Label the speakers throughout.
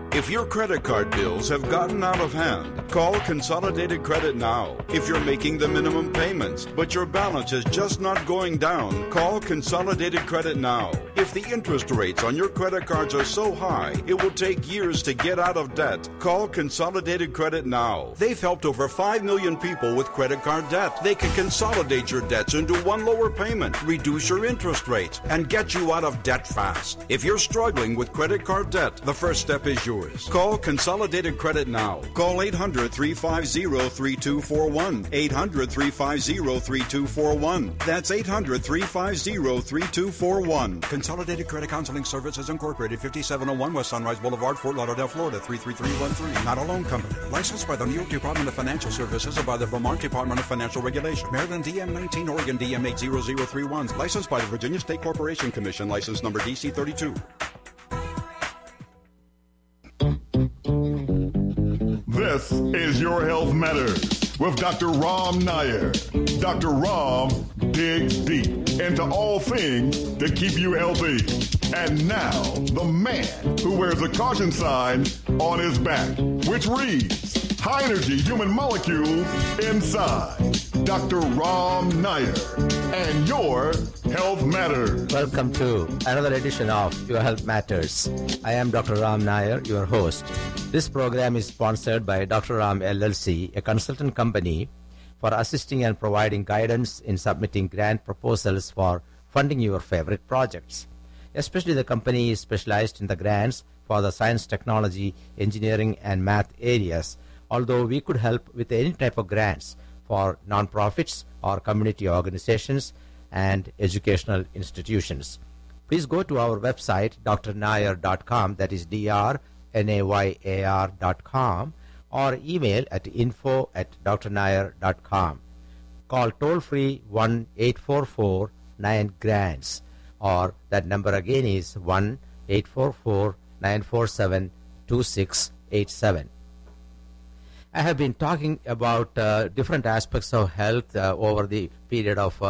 Speaker 1: If your credit card bills have gotten out of hand, call Consolidated Credit now. If you're making the minimum payments, but your balance is just not going down, call Consolidated Credit now. If the interest rates on your credit cards are so high, it will take years to get out of debt, call Consolidated Credit now. They've helped over 5 million people with credit card debt. They can consolidate your debts into one lower payment, reduce your interest rates, and get you out of debt fast. If you're struggling with credit card debt, the first step is yours. Call Consolidated Credit now. Call 800-350-3241. 800-350-3241. That's 800-350-3241. Consolidated Credit Counseling Services Incorporated, 5701 West Sunrise Boulevard, Fort Lauderdale, Florida, 33313. Not a loan company. Licensed by the New York Department of Financial Services and by the Vermont Department of Financial Regulation. Maryland DM 19, Oregon DM 80031. Licensed by the Virginia State Corporation Commission. License number DC 32.
Speaker 2: This is Your Health Matters with Dr. Ram Nair. Dr. Ram digs deep into all things to keep you healthy. And now, the man who wears a caution sign on his back, which reads, High Energy Human Molecules Inside. Dr. Ram Nair and Your Health Matters.
Speaker 3: Welcome to another edition of Your Health Matters. I am Dr. Ram Nair, your host. This program is sponsored by Dr. Ram LLC, a consultant company for assisting and providing guidance in submitting grant proposals for funding your favorite projects. Especially the company is specialized in the grants for the science, technology, engineering, and math areas, although we could help with any type of grants for nonprofits or community organizations and educational institutions. Please go to our website, drnair.com, that is drnair.com, or email at info@drnair.com. Call toll-free 1-844-9-GRANTS, or that number again is 1-844-947-2687. I have been talking about different aspects of health over the period of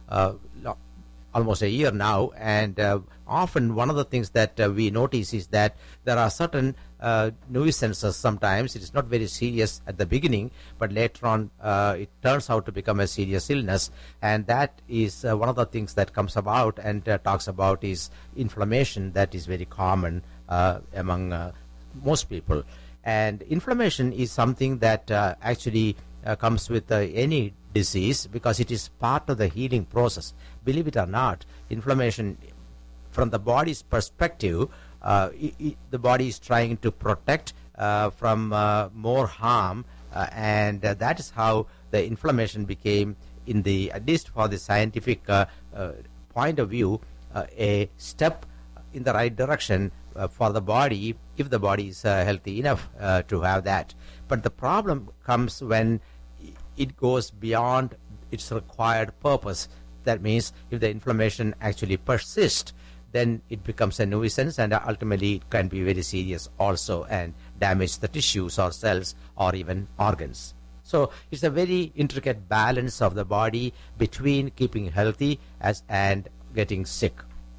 Speaker 3: almost a year now, and often one of the things that we notice is that there are certain nuisances sometimes. It is not very serious at the beginning, but later on it turns out to become a serious illness, and that is one of the things that comes about and talks about is inflammation. That is very common among most people. And inflammation is something that actually comes with any disease because it is part of the healing process. Believe it or not, inflammation from the body's perspective, the body is trying to protect from more harm, and that is how the inflammation became, in the at least for the scientific point of view, a step in the right direction for the body, if the body is healthy enough to have that. But the problem comes when it goes beyond its required purpose. That means if the inflammation actually persists, then it becomes a nuisance, and ultimately it can be very serious also and damage the tissues or cells or even organs. So it's a very intricate balance of the body between keeping healthy and getting sick.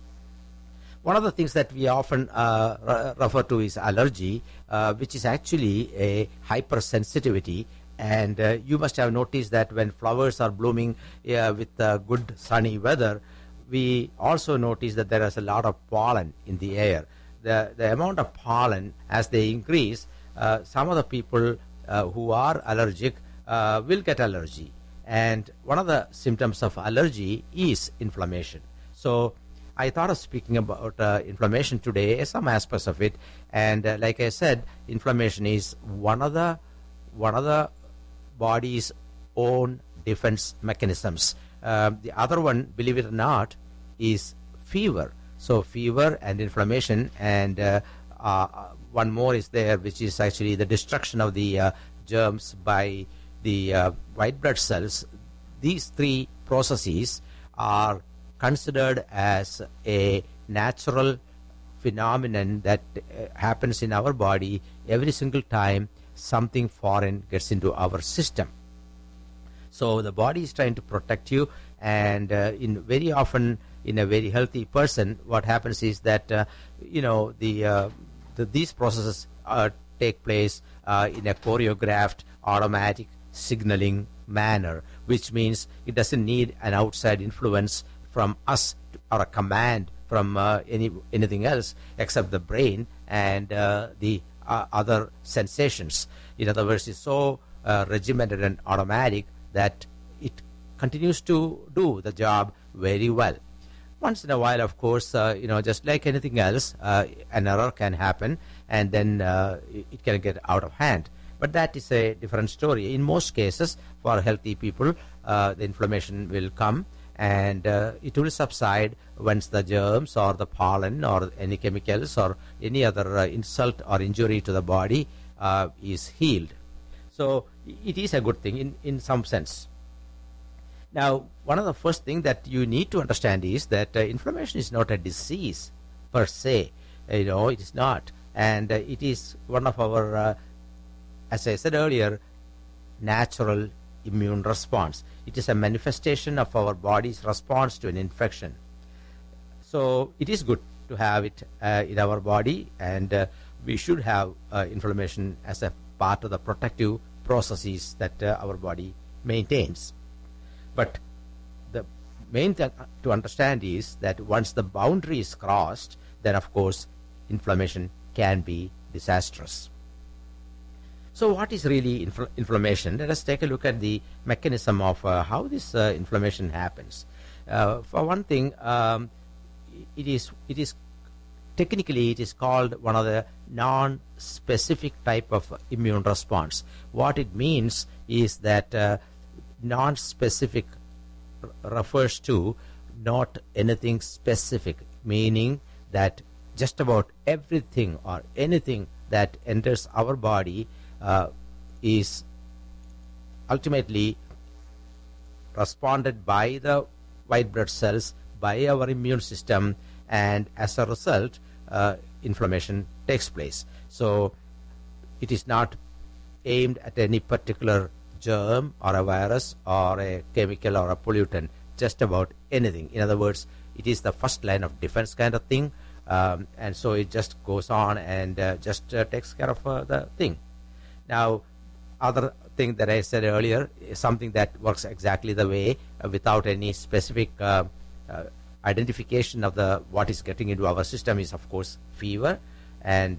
Speaker 3: One of the things that we often refer to is allergy, which is actually a hypersensitivity. And you must have noticed that when flowers are blooming with good sunny weather, we also notice that there is a lot of pollen in the air. The amount of pollen, as they increase, some of the people who are allergic will get allergy. And one of the symptoms of allergy is inflammation. So I thought of speaking about inflammation today, some aspects of it. And like I said, inflammation is one of the body's own defense mechanisms. The other one, believe it or not, is fever. So fever and inflammation, and one more is there, which is actually the destruction of the germs by the white blood cells. These three processes are considered as a natural phenomenon that happens in our body every single time something foreign gets into our system. So the body is trying to protect you, and very often in a very healthy person, what happens is that these processes take place in a choreographed, automatic signaling manner, which means it doesn't need an outside influence from us or a command from anything else except the brain and the other sensations. In other words, it's so regimented and automatic that it continues to do the job very well. Once in a while, of course, just like anything else, an error can happen, and then it can get out of hand. But that is a different story. In most cases, for healthy people, the inflammation will come, and it will subside once the germs or the pollen or any chemicals or any other insult or injury to the body is healed. So it is a good thing in some sense. Now, one of the first things that you need to understand is that inflammation is not a disease per se. It is not. And it is one of our, as I said earlier, natural immune response. It is a manifestation of our body's response to an infection. So it is good to have it in our body, and we should have inflammation as a part of the protective processes that our body maintains. But the main thing to understand is that once the boundary is crossed, then of course inflammation can be disastrous. So what is really inflammation? Let us take a look at the mechanism of how this inflammation happens. For one thing, it is technically it is called one of the non-specific type of immune response. What it means is that non-specific refers to not anything specific, meaning that just about everything or anything that enters our body is ultimately responded by the white blood cells, by our immune system, and as a result inflammation takes place. So it is not aimed at any particular germ or a virus or a chemical or a pollutant, just about anything. In other words, it is the first line of defense kind of thing, and so it just goes on and just takes care of the thing. Now, other thing that I said earlier is something that works exactly the way without any specific identification of the what is getting into our system is of course fever, and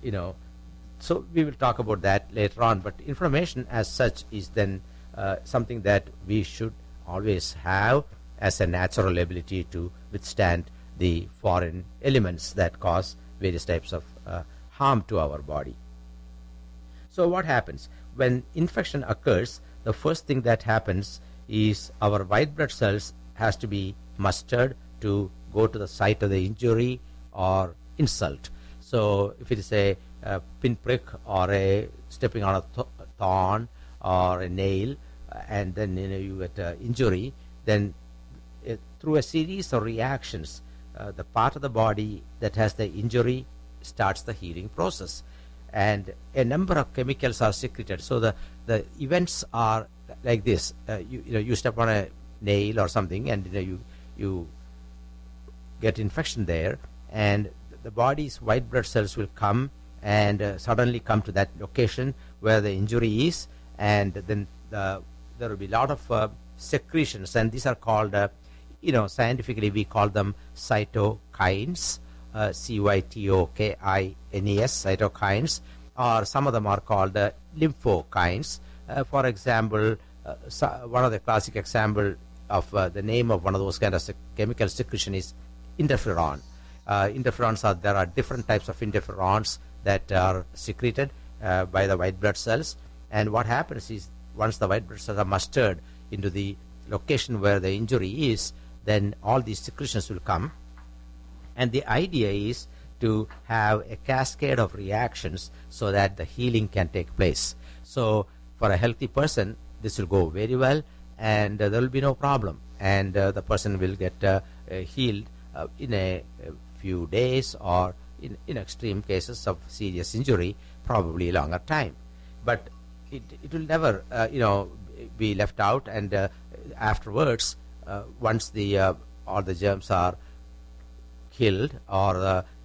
Speaker 3: so we will talk about that later on. But inflammation as such is then something that we should always have as a natural ability to withstand the foreign elements that cause various types of harm to our body. So what happens when infection occurs? The first thing that happens is our white blood cells has to be mustered to go to the site of the injury or insult. So if it is a pinprick or a stepping on a thorn or a nail, and then you get injury, then through a series of reactions, the part of the body that has the injury starts the healing process, and a number of chemicals are secreted. So the events are like this: you step on a nail or something, and you get infection there, and the body's white blood cells will come and suddenly come to that location where the injury is, and then there will be a lot of secretions, and these are called, scientifically we call them cytokines, cytokines, cytokines, or some of them are called lymphokines. For example, one of the classic example of the name of one of those kind of chemical secretion is interferon. There are different types of interferons that are secreted by the white blood cells, and what happens is once the white blood cells are mustered into the location where the injury is, then all these secretions will come, and the idea is to have a cascade of reactions so that the healing can take place. So for a healthy person, this will go very well, and there will be no problem, and the person will get healed in a few days, or in extreme cases of serious injury, probably a longer time. But it will never be left out, and afterwards, once all the germs are killed, or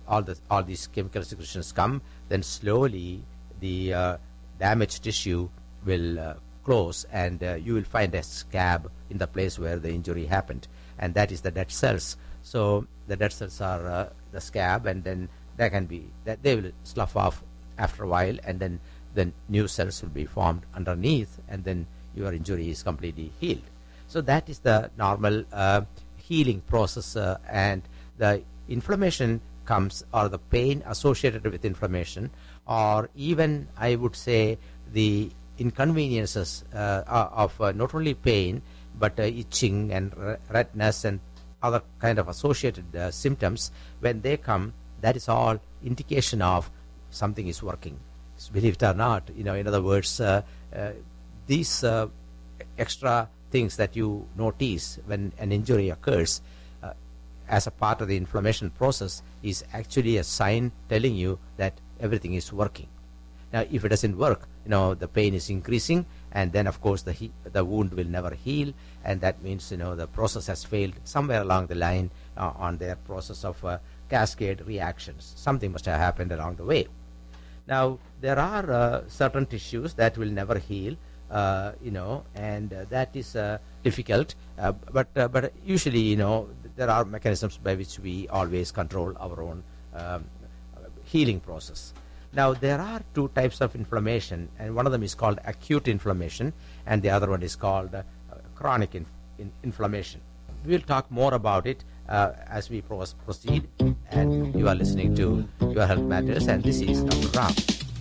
Speaker 3: all these chemical secretions come, then slowly the damaged tissue will close, and you will find a scab in the place where the injury happened, and that is the dead cells. So the dead cells are the scab, and then they will slough off after a while, and then new cells will be formed underneath, and then your injury is completely healed. So that is the normal healing process, and the inflammation comes, or the pain associated with inflammation, or even I would say the inconveniences of not only pain but itching and redness and other kind of associated symptoms. When they come, that is all indication of something is working. Believe it or not, in other words, these extra things that you notice when an injury occurs as a part of the inflammation process is actually a sign telling you that everything is working. Now, if it doesn't work, the pain is increasing, and then of course the wound will never heal, and that means the process has failed somewhere along the line on their process of cascade reactions. Something must have happened along the way. Now, there are certain tissues that will never heal, and that is difficult. But usually, there are mechanisms by which we always control our own healing process. Now, there are two types of inflammation, and one of them is called acute inflammation, and the other one is called chronic inflammation. We will talk more about it as we proceed, and you are listening to Your Health Matters, and this is Dr. Ram.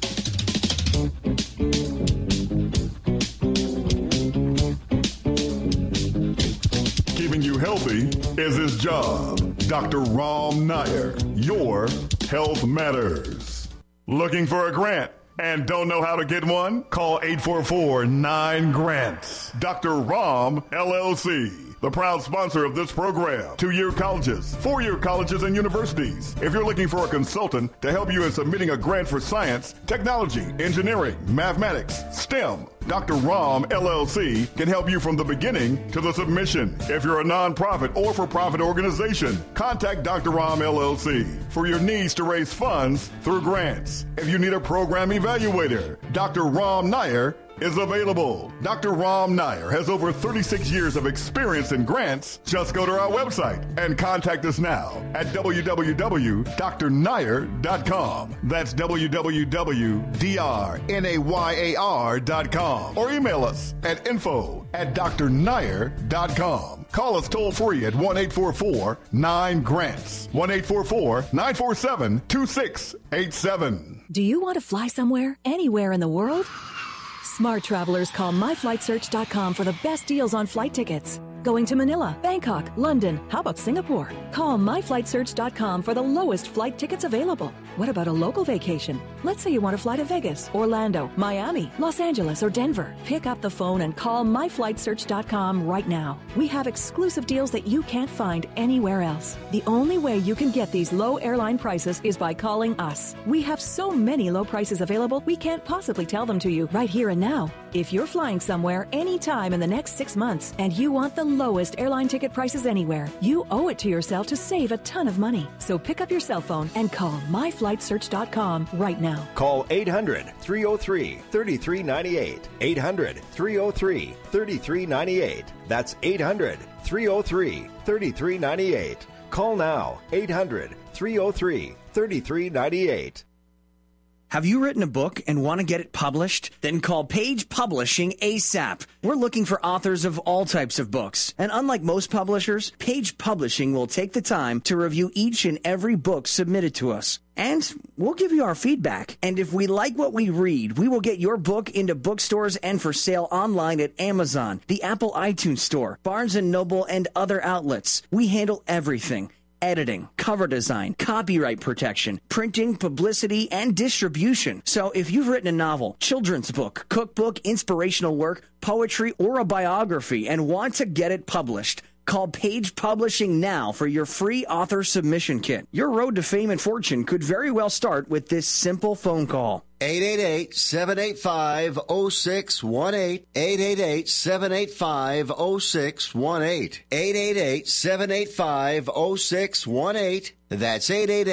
Speaker 2: Keeping you healthy is his job. Dr. Ram Nair, Your Health Matters. Looking for a grant and don't know how to get one? Call 844-9-GRANTS. Dr. Ram, LLC, the proud sponsor of this program. 2-year colleges, 4-year colleges, and universities. If you're looking for a consultant to help you in submitting a grant for science, technology, engineering, mathematics, STEM, Dr. Ram, LLC can help you from the beginning to the submission. If you're a nonprofit or for-profit organization, contact Dr. Ram, LLC for your needs to raise funds through grants. If you need a program evaluator, Dr. Ram Nair is available. Dr. Ram Nair has over 36 years of experience in grants. Just go to our website and contact us now at www.drnair.com. That's www.drnair.com. Or email us at info@drnair.com. Call us toll free at 1-844-9-GRANTS. 1-844-947-2687.
Speaker 4: Do you want to fly somewhere, anywhere in the world? Smart travelers call myflightsearch.com for the best deals on flight tickets. Going to Manila, Bangkok, London, how about Singapore? Call myflightsearch.com for the lowest flight tickets available. What about a local vacation? Let's say you want to fly to Vegas, Orlando, Miami, Los Angeles, or Denver. Pick up the phone and call myflightsearch.com right now. We have exclusive deals that you can't find anywhere else. The only way you can get these low airline prices is by calling us. We have so many low prices available, we can't possibly tell them to you right here and now. If you're flying somewhere anytime in the next 6 months and you want the lowest airline ticket prices anywhere, you owe it to yourself to save a ton of money. So pick up your cell phone and call myflightsearch.com right now.
Speaker 5: Call 800-303-3398. 800-303-3398. That's 800-303-3398. Call now. 800-303-3398.
Speaker 6: Have you written a book and want to get it published? Then call Page Publishing ASAP. We're looking for authors of all types of books. And unlike most publishers, Page Publishing will take the time to review each and every book submitted to us. And we'll give you our feedback. And if we like what we read, we will get your book into bookstores and for sale online at Amazon, the Apple iTunes Store, Barnes & Noble, and other outlets. We handle everything. Editing, cover design, copyright protection, printing, publicity, and distribution. So if you've written a novel, children's book, cookbook, inspirational work, poetry, or a biography and want to get it published, call Page Publishing now for your free author submission kit. Your road to fame and fortune could very well start with this simple phone call.
Speaker 7: 888-785-0618. 888-785-0618. 888-785-0618. That's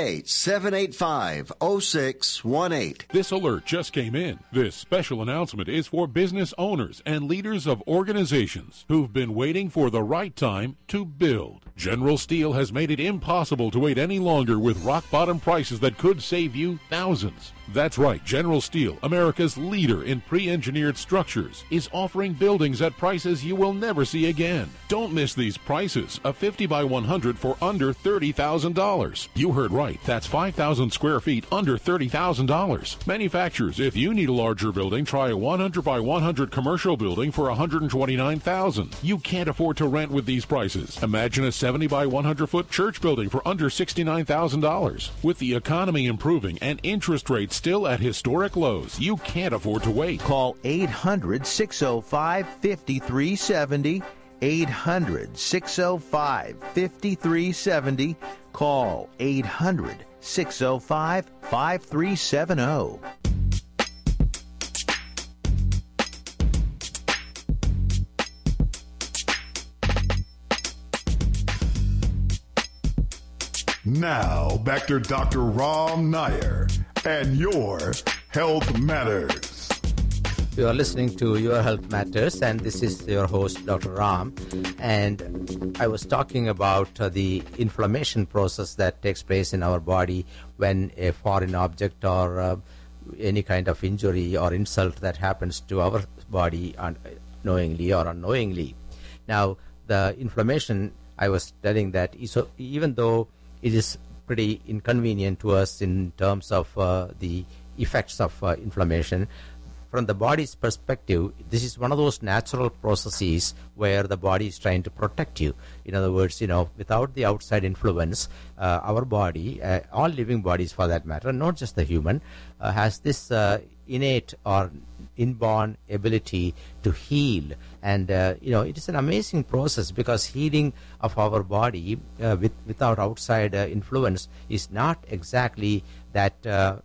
Speaker 7: 888-785-0618.
Speaker 8: This alert just came in. This special announcement is for business owners and leaders of organizations who've been waiting for the right time to build. General Steel has made it impossible to wait any longer with rock-bottom prices that could save you thousands. That's right, General Steel, America's leader in pre-engineered structures, is offering buildings at prices you will never see again. Don't miss these prices. A 50 by 100 for under $30,000. You heard right. That's 5,000 square feet under $30,000. Manufacturers, if you need a larger building, try a 100 by 100 commercial building for $129,000. You can't afford to rent with these prices. Imagine a 70 by 100 foot church building for under $69,000. With the economy improving and interest rates still at historic lows, you can't afford to wait.
Speaker 9: Call 800-605-5370. 800-605-5370. Call 800-605-5370.
Speaker 2: Now, back to Dr. Ram Nair and Your Health Matters.
Speaker 3: You are listening to Your Health Matters, and this is your host, Dr. Ram. And I was talking about the inflammation process that takes place in our body when a foreign object or any kind of injury or insult that happens to our body knowingly or unknowingly. Now, the inflammation, I was telling that even though it is pretty inconvenient to us in terms of the effects of inflammation, from the body's perspective, this is one of those natural processes where the body is trying to protect you. In other words, without the outside influence, our body, all living bodies for that matter, not just the human, has this innate or inborn ability to heal. And it is an amazing process, because healing of our body without outside influence is not exactly that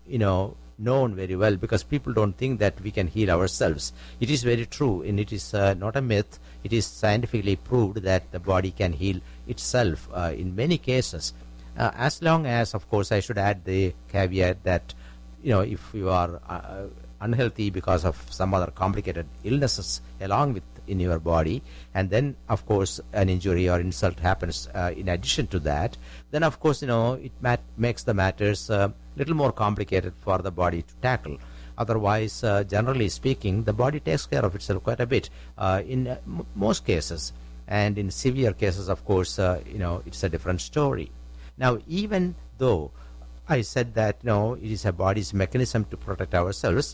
Speaker 3: known very well, because people don't think that we can heal ourselves. It is very true, and it is not a myth. It is scientifically proved that the body can heal itself in many cases, as long as, of course, I should add the caveat that if you are unhealthy because of some other complicated illnesses along with in your body, and then of course an injury or insult happens in addition to that, then of course it makes the matters little more complicated for the body to tackle. Otherwise, generally speaking, the body takes care of itself quite a bit in most cases, and in severe cases, of course, it's a different story. Now, even though I said that it is a body's mechanism to protect ourselves,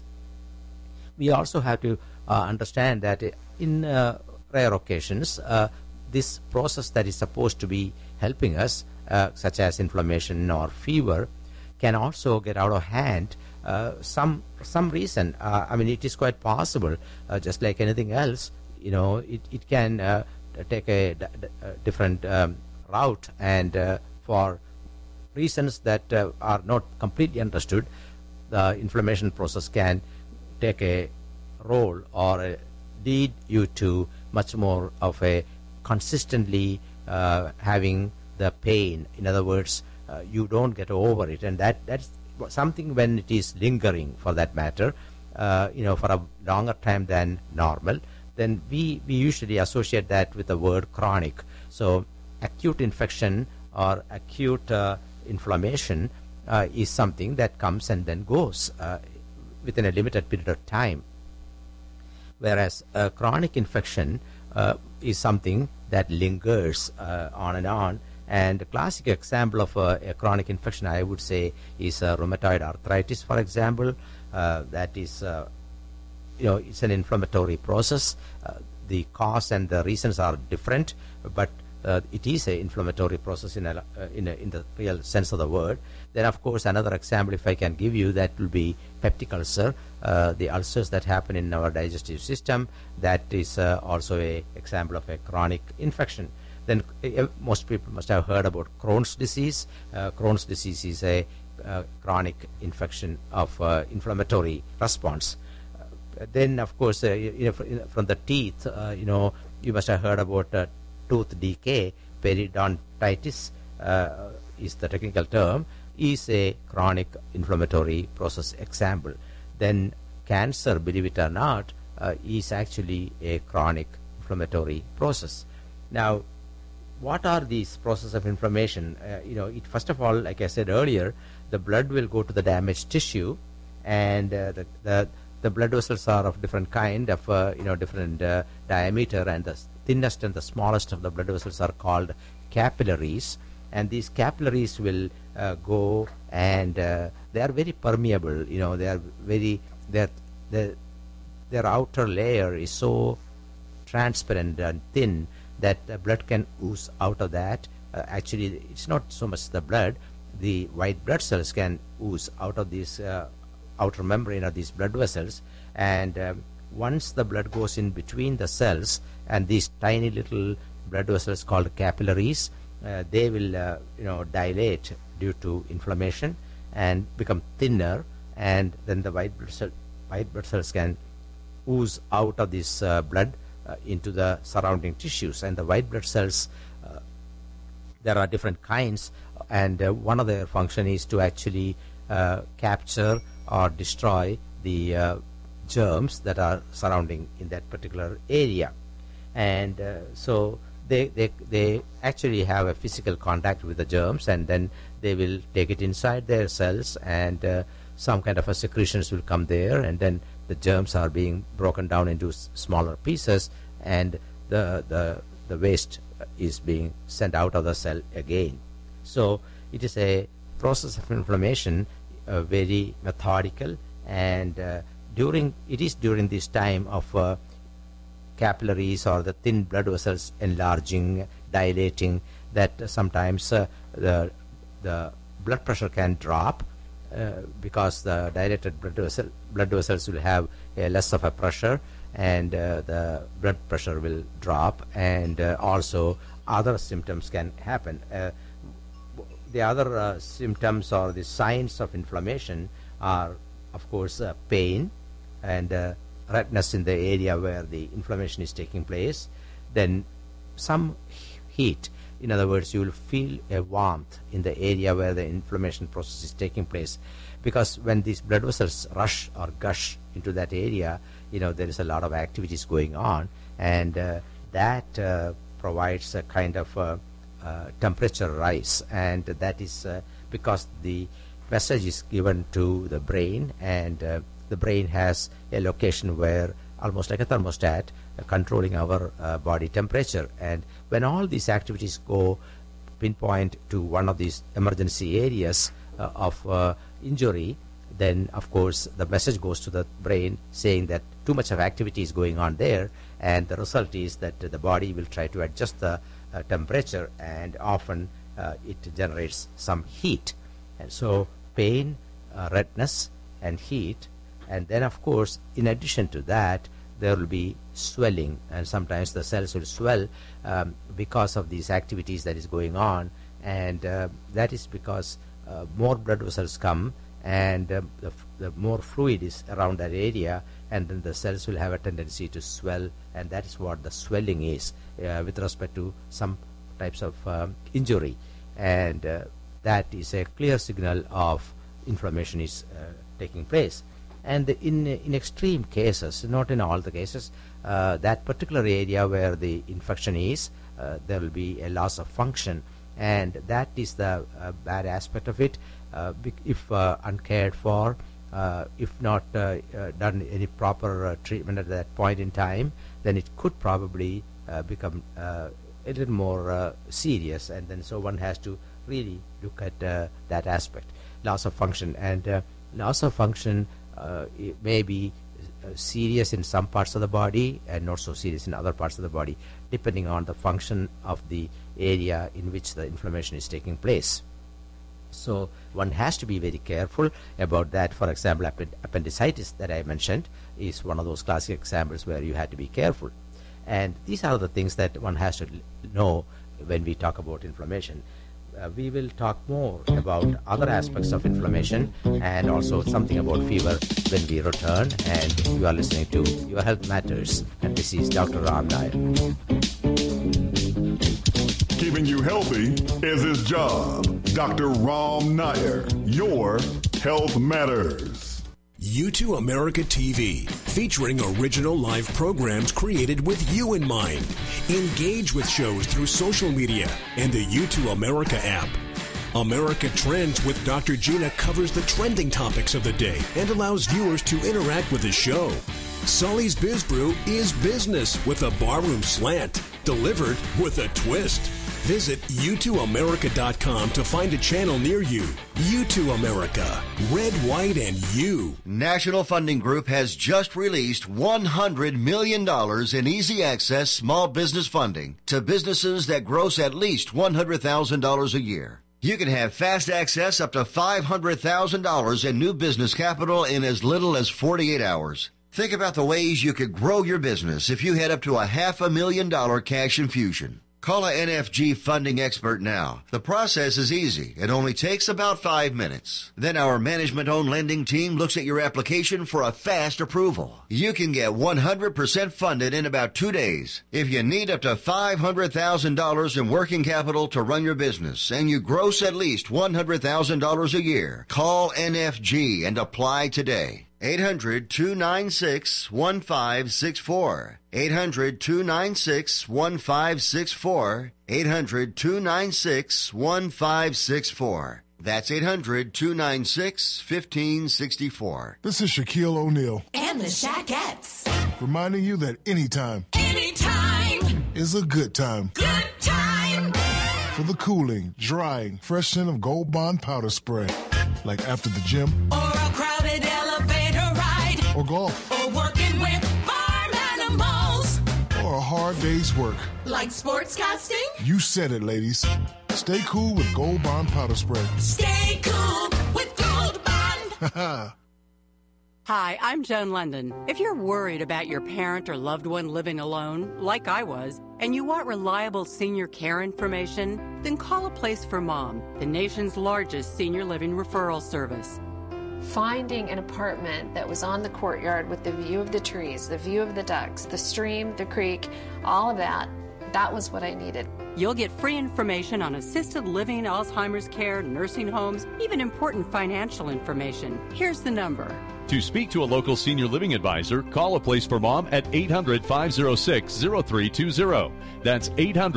Speaker 3: we also have to understand that in rare occasions, this process that is supposed to be helping us, such as inflammation or fever, can also get out of hand. Some reason. It is quite possible, just like anything else. It can take a different route, and for reasons that are not completely understood, the inflammation process can take a role or lead you to much more of a consistently having the pain. In other words, you don't get over it, and that's something when it is lingering, for that matter, for a longer time than normal, then we usually associate that with the word chronic. So acute infection or acute inflammation is something that comes and then goes within a limited period of time, whereas a chronic infection is something that lingers on and on. And a classic example of a chronic infection, I would say, is rheumatoid arthritis, for example. That is, it's an inflammatory process. The cause and the reasons are different, but it is an inflammatory process in the real sense of the word. Then, of course, another example, if I can give you, that will be peptic ulcer, the ulcers that happen in our digestive system. That is also an example of a chronic infection. Then most people must have heard about Crohn's disease. Crohn's disease is a chronic infection of inflammatory response. Then, of course, from the teeth, you must have heard about tooth decay. Periodontitis is the technical term, is a chronic inflammatory process example. Then cancer, believe it or not, is actually a chronic inflammatory process. Now, what are these processes of inflammation? First of all, like I said earlier, the blood will go to the damaged tissue, and the blood vessels are of different kind of different diameter, and the thinnest and the smallest of the blood vessels are called capillaries. And these capillaries will go, and they are very permeable. They are very their outer layer is so transparent and thin that the blood can ooze out of that. Actually, it's not so much the blood. The white blood cells can ooze out of this outer membrane of these blood vessels, and once the blood goes in between the cells, and these tiny little blood vessels called capillaries, they will dilate due to inflammation and become thinner, and then the white blood cells can ooze out of this blood into the surrounding tissues. And the white blood cells, there are different kinds, and one of their function is to actually capture or destroy the germs that are surrounding in that particular area. And so they actually have a physical contact with the germs, and then they will take it inside their cells, and some kind of a secretions will come there, and then the germs are being broken down into smaller pieces, and the waste is being sent out of the cell again. So it is a process of inflammation, very methodical, and during this time of capillaries or the thin blood vessels enlarging, dilating, that sometimes the blood pressure can drop, because the dilated blood vessels will have less of a pressure, and the blood pressure will drop, and also other symptoms can happen. The other symptoms or the signs of inflammation are, of course, pain and redness in the area where the inflammation is taking place. Then some heat. In other words, you will feel a warmth in the area where the inflammation process is taking place, because when these blood vessels rush or gush into that area, there is a lot of activities going on, and that provides a kind of temperature rise, and that is because the message is given to the brain, and the brain has a location where, almost like a thermostat, controlling our body temperature. And when all these activities go pinpoint to one of these emergency areas of injury, then of course the message goes to the brain saying that too much of activity is going on there, and the result is that the body will try to adjust the temperature, and often it generates some heat. And so pain, redness, and heat. And then, of course, in addition to that, there will be swelling, and sometimes the cells will swell because of these activities that is going on, and that is because more blood vessels come, and the more fluid is around that area, and then the cells will have a tendency to swell, and that is what the swelling is with respect to some types of injury, and that is a clear signal of inflammation is taking place. And in extreme cases, not in all the cases, that particular area where the infection is, there will be a loss of function, and that is the bad aspect of it. If uncared for, if not done any proper treatment at that point in time, then it could probably become a little more serious, and then so one has to really look at that aspect, loss of function. And loss of function it may be serious in some parts of the body and not so serious in other parts of the body, depending on the function of the area in which the inflammation is taking place. So one has to be very careful about that. For example, appendicitis that I mentioned is one of those classic examples where you have to be careful. And these are the things that one has to know when we talk about inflammation. we will talk more about other aspects of inflammation and also something about fever when we return. And you are listening to Your Health Matters, and this is Dr. Ram Nair.
Speaker 2: Keeping you healthy is his job. Dr. Ram Nair, Your Health Matters.
Speaker 10: U2 America TV, featuring original live programs created with you in mind. Engage with shows through social media and the U2 America app. America Trends with Dr. Gina covers the trending topics of the day and allows viewers to interact with the show. Sully's Biz Brew is business with a barroom slant, delivered with a twist. Visit U2America.com to find a channel near you. U2 America. Red, white, and you.
Speaker 7: National Funding Group has just released $100 million in easy access small business funding to businesses that gross at least $100,000 a year. You can have fast access up to $500,000 in new business capital in as little as 48 hours. Think about the ways you could grow your business if you had up to $500,000 cash infusion. Call a NFG funding expert now. The process is easy. It only takes about 5 minutes. Then our management-owned lending team looks at your application for a fast approval. You can get 100% funded in about 2 days. If you need up to $500,000 in working capital to run your business and you gross at least $100,000 a year, call NFG and apply today. 800-296-1564. 800-296-1564. 800-296-1564. That's 800-296-1564.
Speaker 11: This is Shaquille O'Neal.
Speaker 12: And the Shaquettes.
Speaker 11: Reminding you that anytime is a good time.
Speaker 12: Good time.
Speaker 11: For the cooling, drying, fresh scent of Gold Bond powder spray. Like after the gym.
Speaker 12: Or a crowded elevator ride.
Speaker 11: Or golf.
Speaker 12: Or working with farm animals.
Speaker 11: Or a hard day's work.
Speaker 12: Like sportscasting?
Speaker 11: You said it, ladies. Stay cool with Gold Bond powder spray.
Speaker 12: Stay cool with Gold Bond.
Speaker 13: Hi, I'm Joan London. If you're worried about your parent or loved one living alone, like I was, and you want reliable senior care information, then call A Place for Mom, the nation's largest senior living referral service.
Speaker 14: Finding an apartment that was on the courtyard with the view of the trees, the view of the ducks, the stream, the creek, all of that, that was what I needed.
Speaker 13: You'll get free information on assisted living, Alzheimer's care, nursing homes, even important financial information. Here's the number.
Speaker 15: To speak to a local senior living advisor, call A Place for Mom at 800-506-0320. That's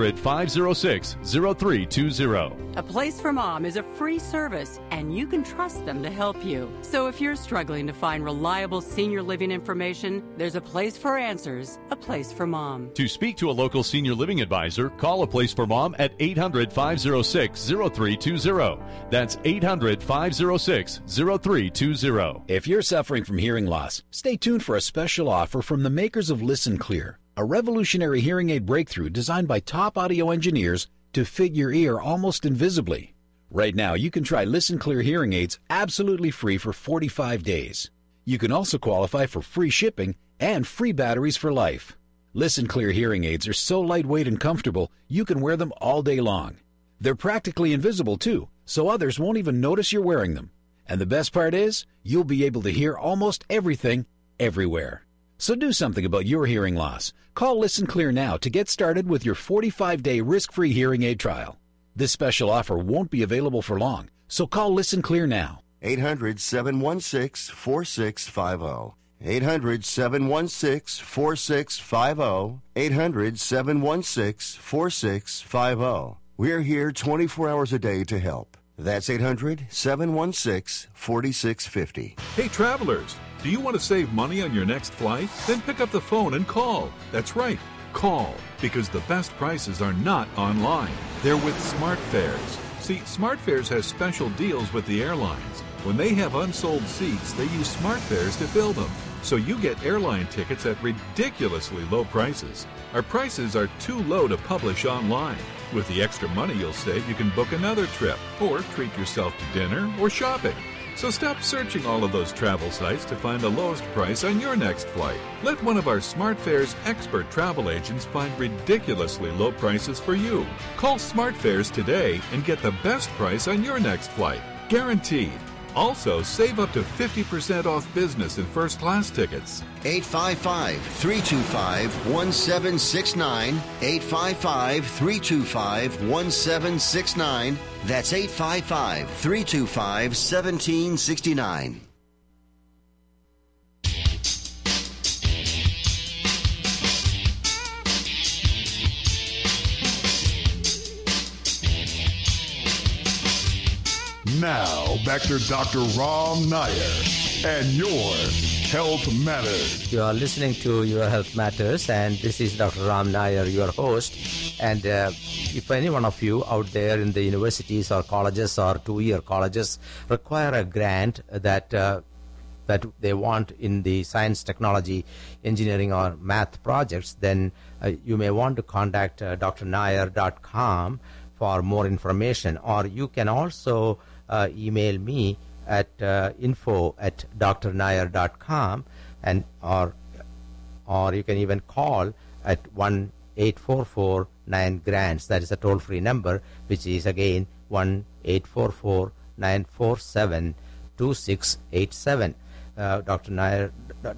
Speaker 15: 800-506-0320.
Speaker 13: A Place for Mom is a free service, and you can trust them to help you. So if you're struggling to find reliable senior living information, there's a place for answers, A Place for Mom.
Speaker 15: To speak to a local senior living advisor, call A Place for Mom at 800-506-0320. That's 800-506-0320.
Speaker 16: If you're suffering from hearing loss, stay tuned for a special offer from the makers of Listen Clear, a revolutionary hearing aid breakthrough designed by top audio engineers to fit your ear almost invisibly. Right now, you can try Listen Clear hearing aids absolutely free for 45 days. You can also qualify for free shipping and free batteries for life. Listen Clear hearing aids are so lightweight and comfortable, you can wear them all day long. They're practically invisible, too, so others won't even notice you're wearing them. And the best part is, you'll be able to hear almost everything, everywhere. So do something about your hearing loss. Call Listen Clear now to get started with your 45-day risk-free hearing aid trial. This special offer won't be available for long, so call Listen Clear now.
Speaker 7: 800-716-4650. 800-716-4650. 800-716-4650. We're here 24 hours a day to help. That's 800-716-4650.
Speaker 8: Hey, travelers, do you want to save money on your next flight? Then pick up the phone and call. That's right, call, because the best prices are not online. They're with SmartFares. See, SmartFares has special deals with the airlines. When they have unsold seats, they use SmartFares to fill them. So you get airline tickets at ridiculously low prices. Our prices are too low to publish online. With the extra money you'll save, you can book another trip or treat yourself to dinner or shopping.
Speaker 17: So stop searching all of those travel sites to find the lowest price on your next flight. Let one of our SmartFares expert travel agents find ridiculously low prices for you. Call SmartFares today and get the best price on your next flight. Guaranteed. Also, save up to 50% off business and first class tickets.
Speaker 7: 855-325-1769. 855-325-1769. That's 855-325-1769.
Speaker 2: Now, back to Dr. Ram Nair and Your Health Matters.
Speaker 3: You are listening to Your Health Matters, and this is Dr. Ram Nair, your host. And if any one of you out there in the universities or colleges or two-year colleges require a grant that they want in the science, technology, engineering, or math projects, then you may want to contact drnair.com for more information, or you can also email me at info@drnair.com, and or you can even call at 1-844-9-GRANTS. That is a toll-free number, which is again 1-844-947-2687. Dr. Nair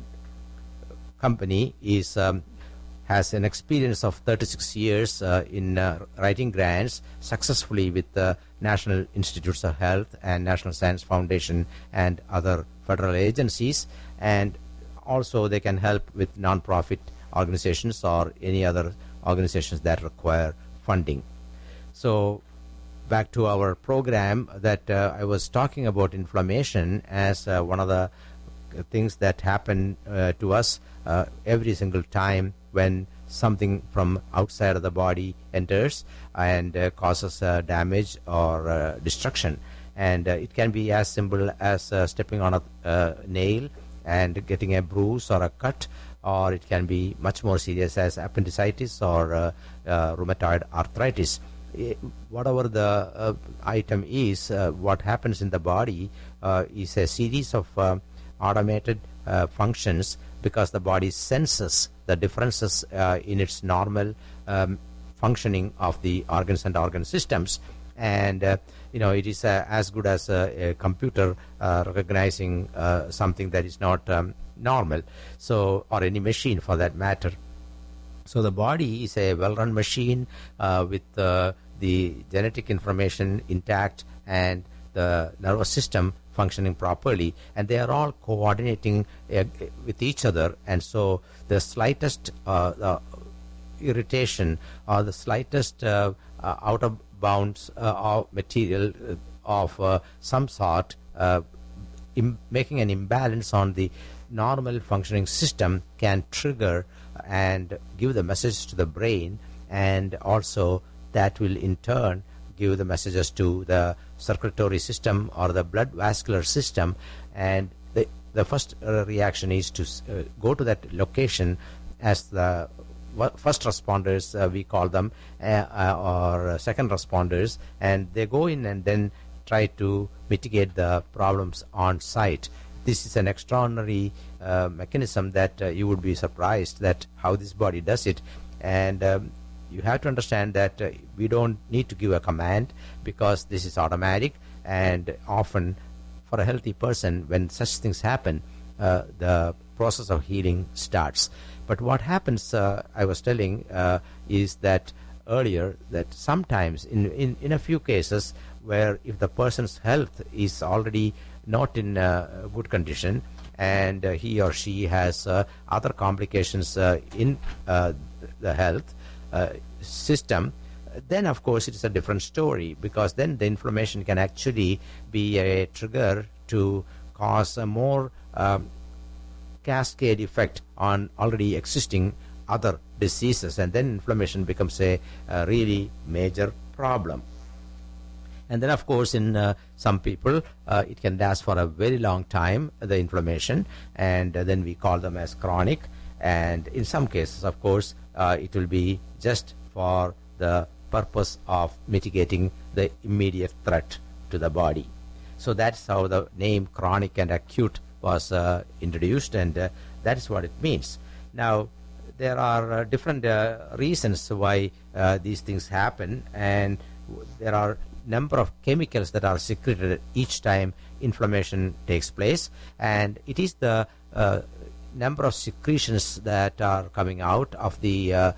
Speaker 3: company is has an experience of 36 years in writing grants successfully with the National Institutes of Health and National Science Foundation and other federal agencies, and also they can help with non-profit organizations or any other organizations that require funding. So back to our program, that I was talking about inflammation as one of the things that happen to us every single time when something from outside of the body enters and causes damage or destruction. And it can be as simple as stepping on a nail and getting a bruise or a cut, or it can be much more serious as appendicitis or rheumatoid arthritis. Whatever the item is, what happens in the body is a series of automated functions, because the body senses the differences in its normal functioning of the organs and organ systems, and it is as good as a computer recognizing something that is not normal, so, or any machine for that matter. So the body is a well-run machine with the genetic information intact and the nervous system functioning properly, and they are all coordinating with each other. And so the slightest irritation or the slightest out of bounds of material of some sort, making an imbalance on the normal functioning system, can trigger and give the message to the brain, and also that will in turn give the messages to the circulatory system or the blood vascular system, and the first reaction is to go to that location as the first responders, we call them, or second responders, and they go in and then try to mitigate the problems on site. This is an extraordinary mechanism that you would be surprised that how this body does it. And you have to understand that we don't need to give a command, because this is automatic, and often for a healthy person, when such things happen, the process of healing starts. But what happens, I was telling, is that earlier, that sometimes in a few cases where if the person's health is already not in good condition, and he or she has other complications in the health system, then of course it is a different story, because then the inflammation can actually be a trigger to cause a more cascade effect on already existing other diseases, and then inflammation becomes a really major problem. And then of course in some people it can last for a very long time, the inflammation, and then we call them as chronic. And in some cases, of course, it will be just for the purpose of mitigating the immediate threat to the body. So that's how the name chronic and acute was introduced, and that is what it means. Now, there are different reasons why these things happen, and there are number of chemicals that are secreted each time inflammation takes place, and it is the number of secretions that are coming out of the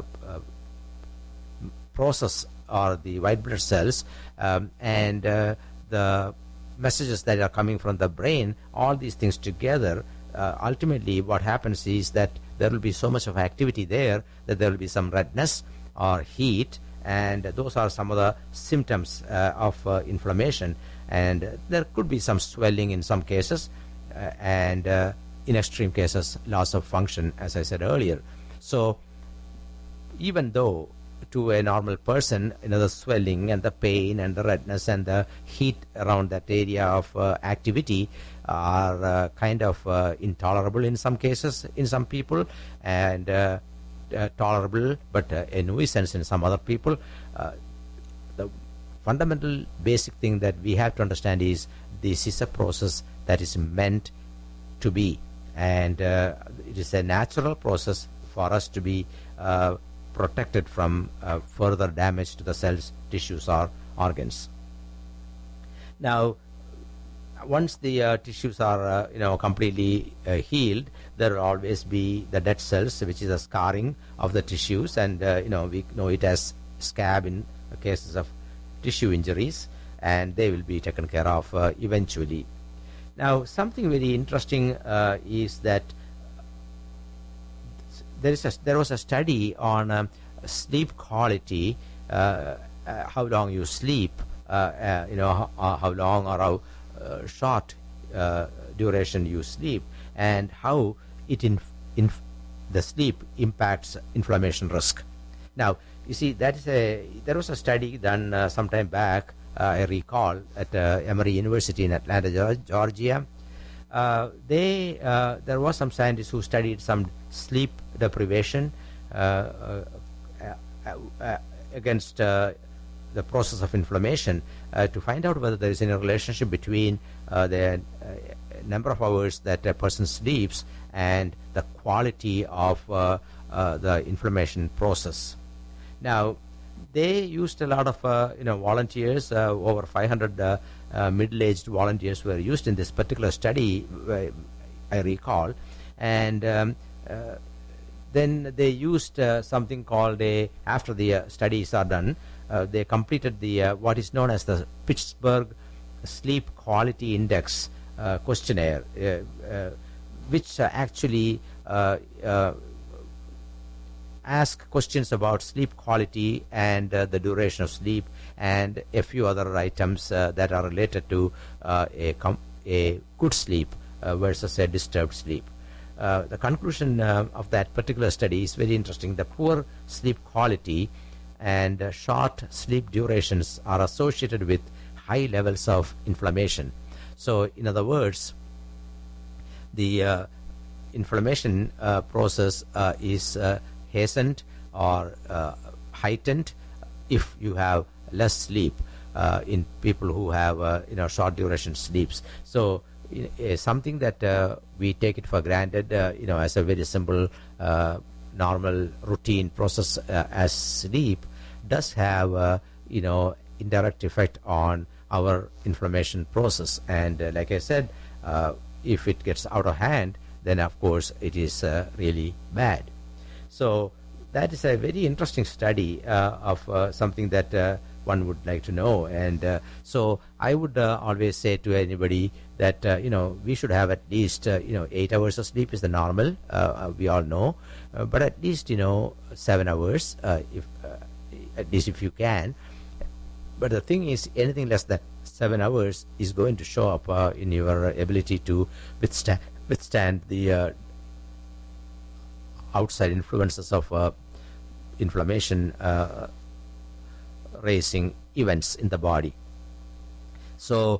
Speaker 3: process or the white blood cells, and the messages that are coming from the brain, all these things together, ultimately what happens is that there will be so much of activity there that there will be some redness or heat, and those are some of the symptoms of inflammation, and there could be some swelling in some cases, and in extreme cases loss of function, as I said earlier. So even though to a normal person, the swelling and the pain and the redness and the heat around that area of activity are kind of intolerable in some cases in some people, and tolerable but a nuisance in some other people. The fundamental basic thing that we have to understand is this is a process that is meant to be, and it is a natural process for us to be protected from further damage to the cells, tissues, or organs. Now, once the tissues are completely healed, there will always be the dead cells, which is a scarring of the tissues, and we know it as scab in cases of tissue injuries, and they will be taken care of eventually. Now, something very interesting is that there was a study on sleep quality, how long you sleep, how long or how short duration you sleep, and how it the sleep impacts inflammation risk. Now, you see, there was a study done some time back, I recall, at Emory University in Atlanta, Georgia. There was some scientists who studied some sleep deprivation against the process of inflammation to find out whether there is any relationship between the number of hours that a person sleeps and the quality of the inflammation process. Now, they used a lot of volunteers, over 500 middle-aged volunteers were used in this particular study, I recall, and then they used something called after the studies are done, they completed the what is known as the Pittsburgh Sleep Quality Index questionnaire, which actually ask questions about sleep quality and the duration of sleep and a few other items that are related to a good sleep versus a disturbed sleep. The conclusion of that particular study is very interesting. The poor sleep quality and short sleep durations are associated with high levels of inflammation. So, in other words, the inflammation process is hastened or heightened if you have less sleep in people who have short duration sleeps. So something that we take it for granted as a very simple normal routine process as sleep does have indirect effect on our inflammation process, and like I said, if it gets out of hand, then of course it is really bad. So that is a very interesting study of something that one would like to know, and so I would always say to anybody that we should have at least 8 hours of sleep is the normal, we all know, but at least 7 hours at least if you can. But the thing is, anything less than 7 hours is going to show up in your ability to withstand the outside influences of inflammation raising events in the body. So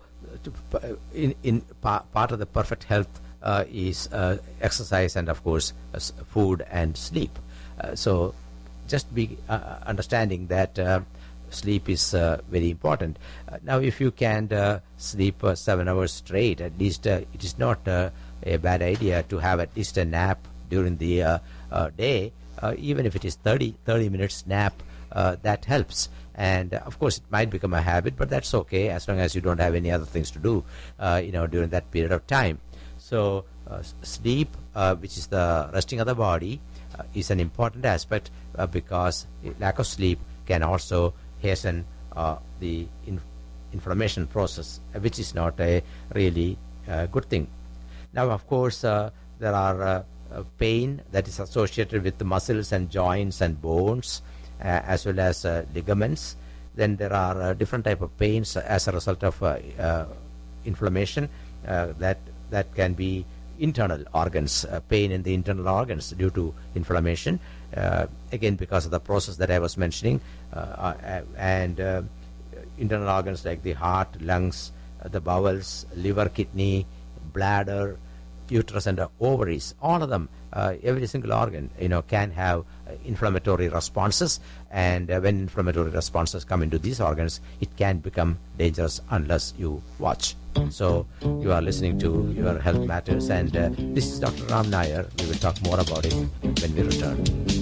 Speaker 3: part of the perfect health is exercise and of course food and sleep. So just be understanding that sleep is very important. Now, if you can sleep 7 hours straight, at least it is not a bad idea to have at least a nap during the day, even if it is 30 minutes nap. That helps. And of course, it might become a habit, but that's okay as long as you don't have any other things to do, during that period of time. So sleep, which is the resting of the body, is an important aspect because lack of sleep can also hasten the inflammation process, which is not a really good thing. Now, of course, there are pain that is associated with the muscles and joints and bones, as well as ligaments. Then there are different type of pains as a result of inflammation that can be internal organs, pain in the internal organs due to inflammation, again because of the process that I was mentioning, and internal organs like the heart, lungs, the bowels, liver, kidney, bladder, uterus and ovaries, all of them, every single organ, can have inflammatory responses, and when inflammatory responses come into these organs, it can become dangerous unless you watch. So you are listening to Your Health Matters, and this is Dr. Ram Nair. We will talk more about it when we return.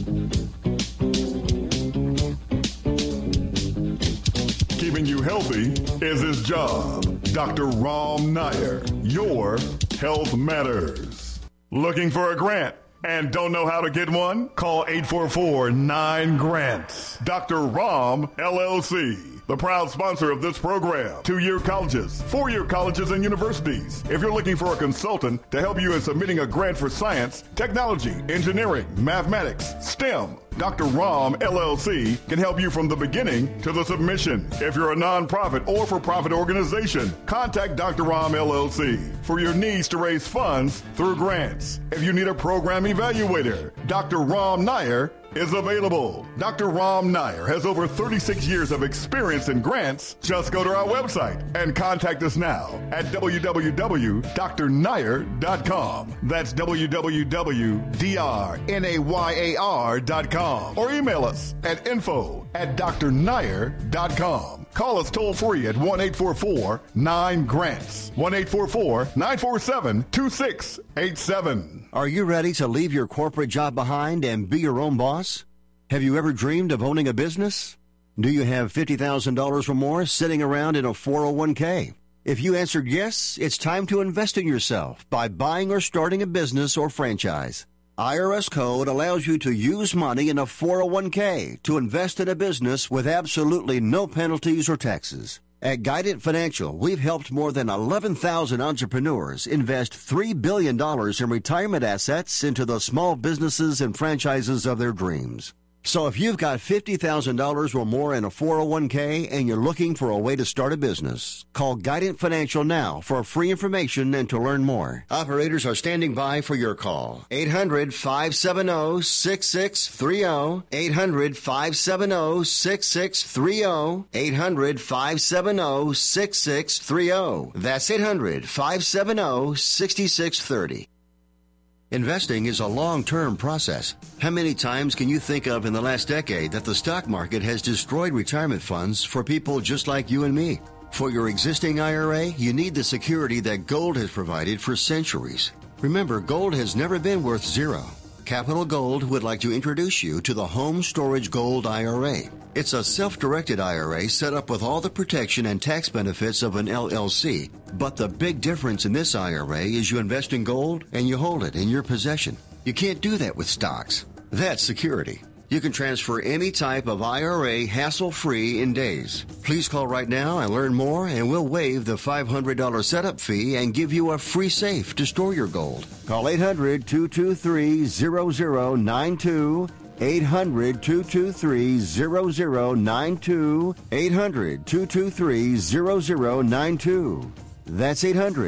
Speaker 2: Keeping you healthy is his job. Dr. Ram Nair, Your Health Matters. Looking for a grant and don't know how to get one? Call 844-9-GRANTS. Dr. Ram, LLC, the proud sponsor of this program. 2-year colleges, 4-year colleges and universities. If you're looking for a consultant to help you in submitting a grant for science, technology, engineering, mathematics, STEM, Dr. Ram, LLC can help you from the beginning to the submission. If you're a nonprofit or for-profit organization, contact Dr. Ram, LLC for your needs to raise funds through grants. If you need a program evaluator, Dr. Ram Nair is available. Dr. Ram Nair has over 36 years of experience in grants. Just go to our website and contact us now at www.drnair.com. That's www.drnair.com. Or email us at info@drnair.com. Call us toll free at 1-844-9-GRANTS. 1-844-947-2687.
Speaker 7: Are you ready to leave your corporate job behind and be your own boss? Have you ever dreamed of owning a business? Do you have $50,000 or more sitting around in a 401k? If you answered yes, it's time to invest in yourself by buying or starting a business or franchise. IRS code allows you to use money in a 401k to invest in a business with absolutely no penalties or taxes. At Guidant Financial, we've helped more than 11,000 entrepreneurs invest $3 billion in retirement assets into the small businesses and franchises of their dreams. So if you've got $50,000 or more in a 401k and you're looking for a way to start a business, call Guidant Financial now for free information and to learn more. Operators are standing by for your call. 800-570-6630. 800-570-6630. 800-570-6630. That's 800-570-6630. Investing is a long-term process. How many times can you think of in the last decade that the stock market has destroyed retirement funds for people just like you and me? For your existing IRA, you need the security that gold has provided for centuries. Remember, gold has never been worth zero. Capital Gold would like to introduce you to the Home Storage Gold IRA. It's a self-directed IRA set up with all the protection and tax benefits of an LLC. But the big difference in this IRA is you invest in gold and you hold it in your possession. You can't do that with stocks. That's security. You can transfer any type of IRA hassle-free in days. Please call right now and learn more, and we'll waive the $500 setup fee and give you a free safe to store your gold. Call 800-223-0092. 800-223-0092. 800-223-0092. That's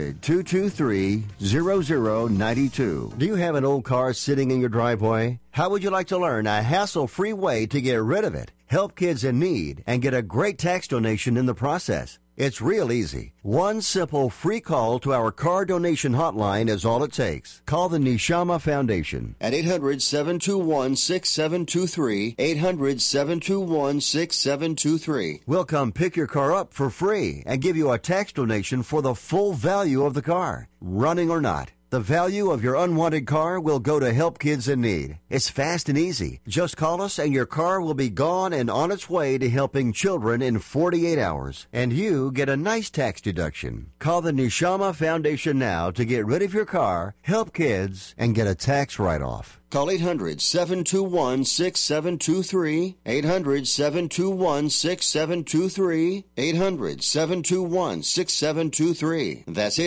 Speaker 7: 800-223-0092. Do you have an old car sitting in your driveway? How would you like to learn a hassle-free way to get rid of it, help kids in need, and get a great tax donation in the process? It's real easy. One simple free call to our car donation hotline is all it takes. Call the Neshama Foundation at 800-721-6723, 800-721-6723. We'll come pick your car up for free and give you a tax donation for the full value of the car, running or not. The value of your unwanted car will go to help kids in need. It's fast and easy. Just call us and your car will be gone and on its way to helping children in 48 hours. And you get a nice tax deduction. Call the Neshama Foundation now to get rid of your car, help kids, and get a tax write-off. Call 800-721-6723, 800-721-6723, 800-721-6723. That's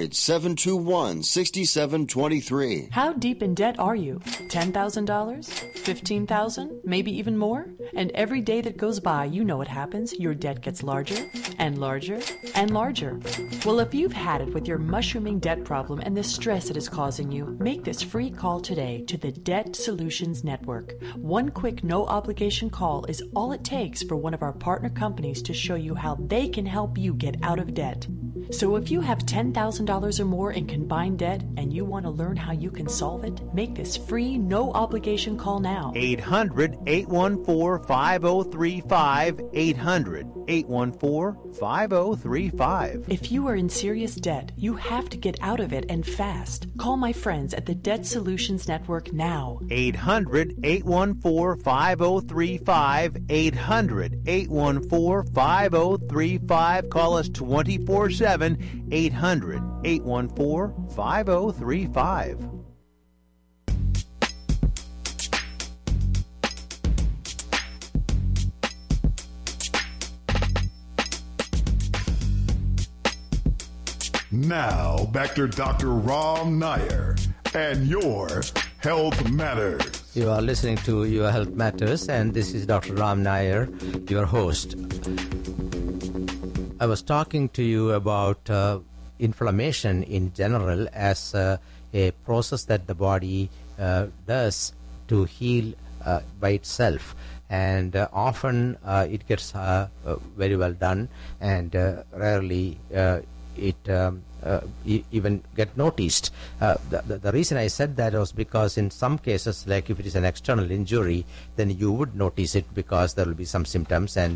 Speaker 7: 800-721-6723.
Speaker 18: How deep in debt are you? $10,000? $15,000? Maybe even more? And every day that goes by, you know what happens. Your debt gets larger and larger and larger. Well, if you've had it with your mushrooming debt problem and the stress it is causing you, make this free call today to the Debt Solutions Network. One quick, no-obligation call is all it takes for one of our partner companies to show you how they can help you get out of debt. So if you have $10,000 or more in combined debt and you want to learn how you can solve it, make this free, no-obligation call now.
Speaker 9: 800-814-5035, 800-814-5035.
Speaker 18: If you are in serious debt, you have to get out of it and fast. Call my friends at the Debt Solutions Network now.
Speaker 9: 800-814-5035, 800-814-5035. Call us 24/7, 800-814-5035.
Speaker 2: Now, back to Dr. Ram Nair and Your Health Matters.
Speaker 3: You are listening to Your Health Matters, and this is Dr. Ram Nair, your host. I was talking to you about inflammation in general as a process that the body does to heal by itself. And often it gets very well done, and rarely it even get noticed. The reason I said that was because in some cases, like if it is an external injury, then you would notice it because there will be some symptoms, and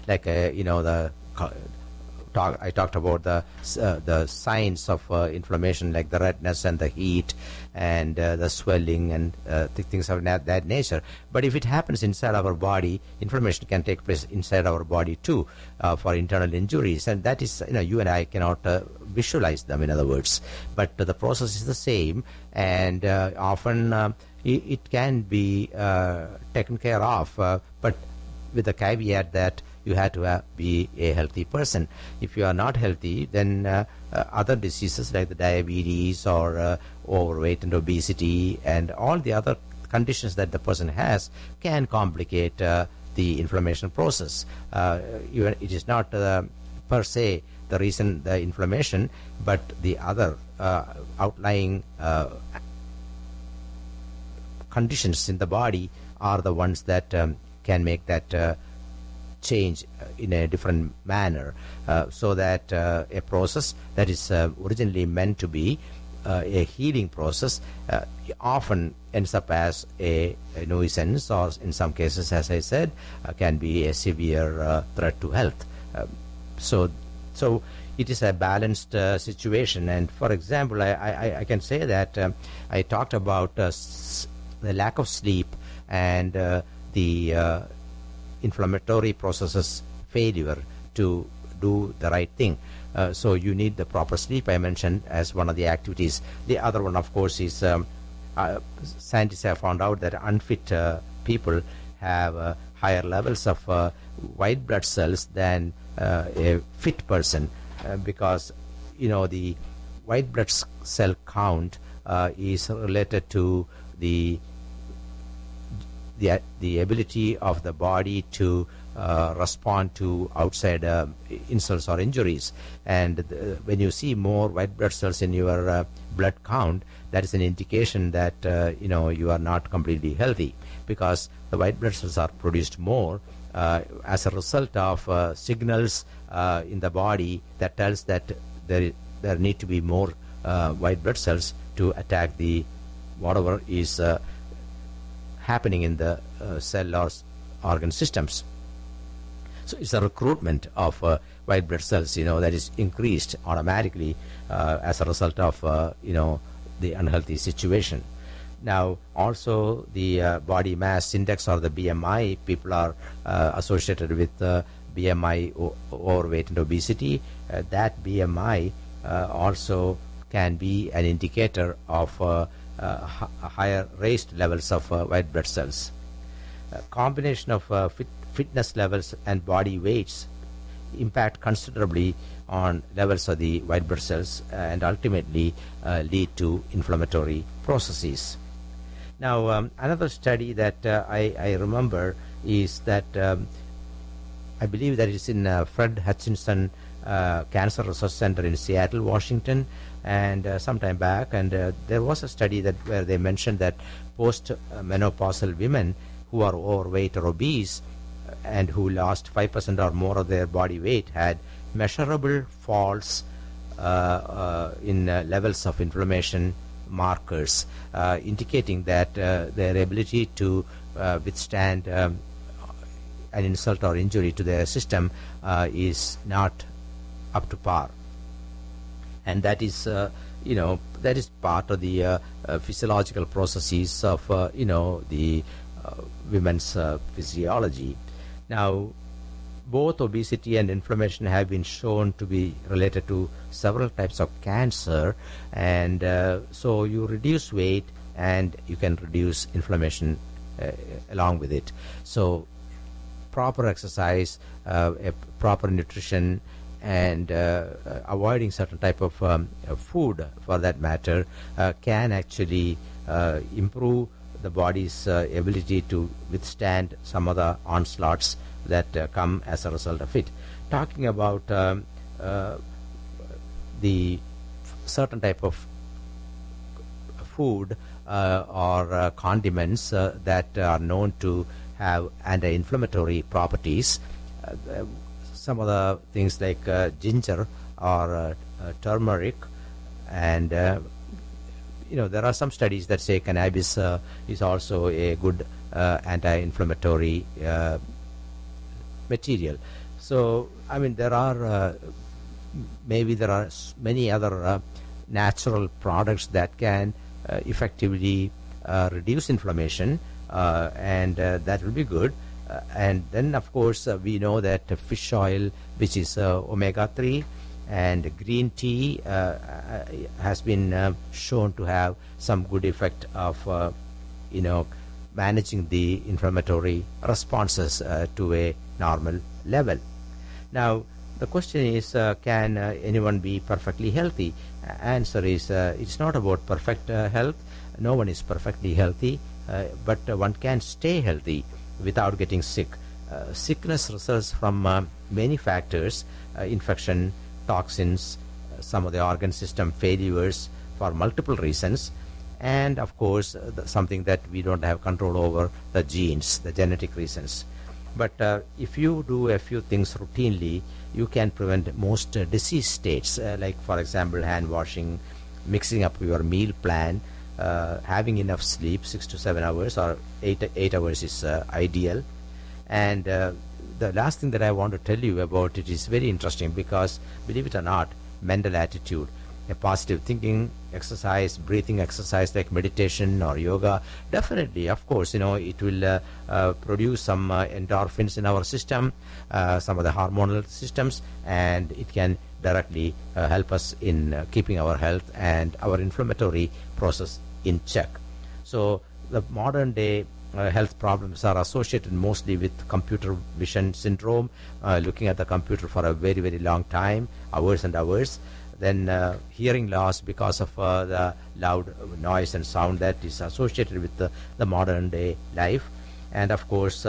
Speaker 3: I talked about the signs of inflammation, like the redness and the heat and the swelling and things of that nature. But if it happens inside our body, inflammation can take place inside our body too for internal injuries, and that is, you and I cannot visualize them, in other words. But the process is the same, and often it can be taken care of, but with the caveat that you have to be a healthy person. If you are not healthy, then other diseases like the diabetes or overweight and obesity and all the other conditions that the person has can complicate the inflammation process. It is not per se the reason, the inflammation, but the other outlying conditions in the body are the ones that can make that change in a different manner, so that a process that is originally meant to be a healing process often ends up as a nuisance, or in some cases, as I said, can be a severe threat to health. So it is a balanced situation. And for example, I can say that I talked about the lack of sleep and the inflammatory processes failure to do the right thing. So you need the proper sleep, I mentioned, as one of the activities. The other one, of course, is scientists have found out that unfit people have higher levels of white blood cells than a fit person, because the white blood cell count is related to the ability of the body to respond to outside insults or injuries. And when you see more white blood cells in your blood count, that is an indication that you are not completely healthy, because the white blood cells are produced more as a result of signals in the body that tells that there need to be more white blood cells to attack the whatever is happening in the cell or organ systems. So it's a recruitment of white blood cells, that is increased automatically as a result of, the unhealthy situation. Now, also the body mass index or the BMI, people are associated with BMI, overweight and obesity. That BMI also can be an indicator of higher raised levels of white blood cells. A combination of fitness levels and body weights impact considerably on levels of the white blood cells and ultimately lead to inflammatory processes. Now, another study that I remember is that I believe that it's in Fred Hutchinson Cancer Research Center in Seattle, Washington, and some time back, and there was a study where they mentioned that post-menopausal women who are overweight or obese and who lost 5% or more of their body weight had measurable falls in levels of inflammation markers, indicating that their ability to withstand an insult or injury to their system is not up to par. And that is, that is part of the physiological processes of, the women's physiology. Now, both obesity and inflammation have been shown to be related to several types of cancer, and so you reduce weight and you can reduce inflammation along with it. So proper exercise, proper nutrition, and avoiding certain type of food for that matter can actually improve the body's ability to withstand some of the onslaughts that come as a result of it. Talking about the certain type of food or condiments that are known to have anti-inflammatory properties, some of the things like ginger or turmeric, and there are some studies that say cannabis is also a good anti-inflammatory material. So, I mean, there are many other natural products that can effectively reduce inflammation, and that will be good. And then, of course, we know that fish oil, which is omega-3, and green tea has been shown to have some good effect of, managing the inflammatory responses to a normal level. Now, the question is, can anyone be perfectly healthy? Answer is, it's not about perfect health. No one is perfectly healthy, but one can stay healthy without getting sick. Sickness results from many factors, infection, toxins, some of the organ system failures for multiple reasons, and of course something that we don't have control over, the genes, the genetic reasons. But if you do a few things routinely, you can prevent most disease states, like for example hand washing, mixing up your meal plan, having enough sleep, 6 to 7 hours or 8 hours is ideal. And the last thing that I want to tell you about it is very interesting, because believe it or not, mental attitude, a positive thinking exercise, breathing exercise like meditation or yoga, definitely, of course, it will produce some endorphins in our system, some of the hormonal systems, and it can directly help us in keeping our health and our inflammatory process in check. So the modern day health problems are associated mostly with computer vision syndrome, looking at the computer for a very, very long time, hours and hours. Then hearing loss because of the loud noise and sound that is associated with the modern day life. And of course,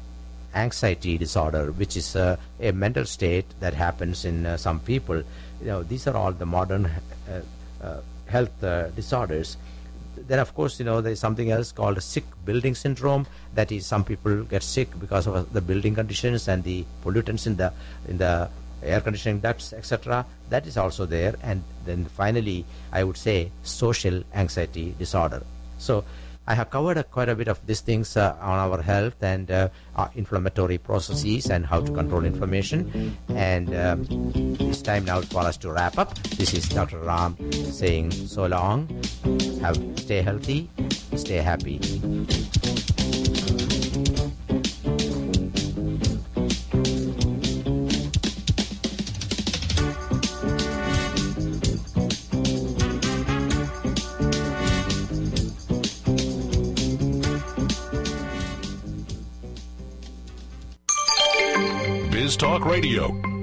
Speaker 3: anxiety disorder, which is a mental state that happens in some people. These are all the modern health disorders. Then, of course, there is something else called sick building syndrome. That is, some people get sick because of the building conditions and the pollutants in the air conditioning ducts, etc. That is also there. And then finally, I would say social anxiety disorder. So I have covered quite a bit of these things on our health and inflammatory processes and how to control inflammation. And it's time now for us to wrap up. This is Dr. Ram saying so long. Stay healthy, stay happy.
Speaker 8: Biz Talk Radio,